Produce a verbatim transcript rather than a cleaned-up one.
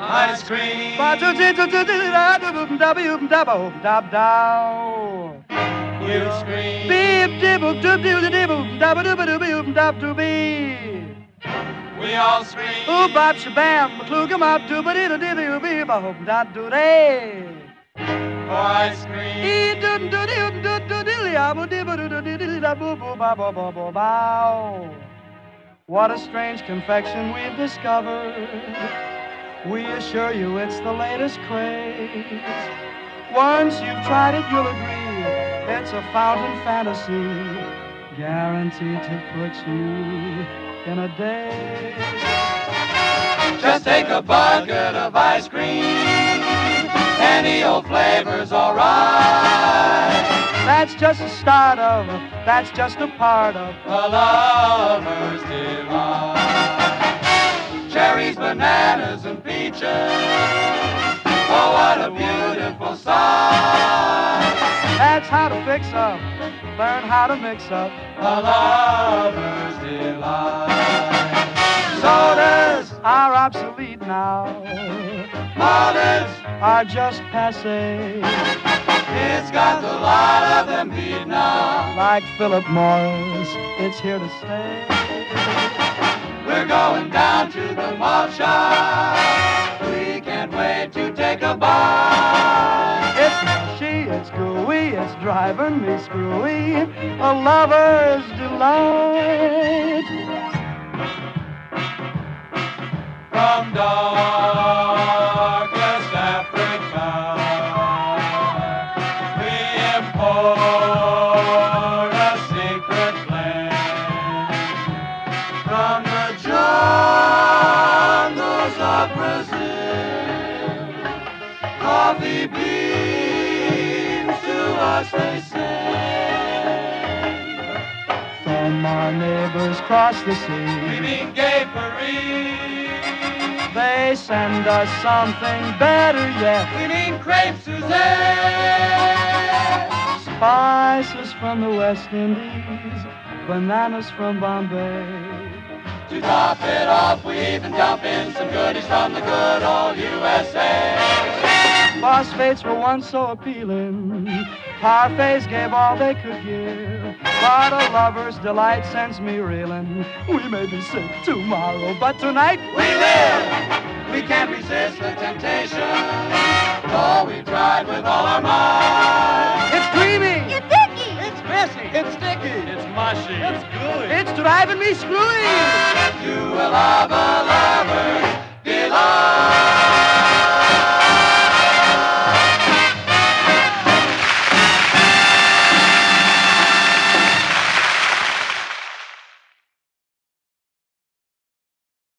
ice cream. You scream. Beep dibble doob doo dibble dabba dooba dooba dab doobie. We all scream. Ooh bop shabam, klugam up dooba dee dee dee dee ba hoop da doo day. For ice cream. E doo doo doo doo doo dee abu dee ba doo dee dee da boo boo ba ba ba ba bow. What a strange confection we've discovered. We assure you it's the latest craze. Once you've tried it, you'll agree it's a fountain fantasy, guaranteed to put you in a daze. Just take a bucket of ice cream. Any old flavor's alright. That's just the start of, that's just a part of a lover's delight. Cherries, bananas, and peaches. Oh, what a beautiful sight. That's how to fix up, learn how to mix up a lover's delight. Sodas are obsolete now. Mothers are just passé. It's got the lot of them beat now. Like Philip Morris, it's here to stay. We're going down to the malt shop. We can't wait to take a bite. It's mushy, it's gooey, it's driving me screwy. A lover's delight. From darkest Africa, we import a secret blend. From the jungles of Brazil, coffee beans to us they send. From our neighbors across the sea, we mean gay Paris. They send us something better yet. We mean crepe Suzette. Spices from the West Indies, bananas from Bombay. To top it off, we even dump in some goodies from the good old U S A. Phosphates were once so appealing. Parfaits gave all they could give. But a lover's delight sends me reeling. We may be sick tomorrow, but tonight we live. We can't resist the temptation. Oh, we tried with all our might. It's creamy. It's sticky. It's messy. It's sticky. It's mushy. It's gooey. It's driving me screwy. You will love a lover.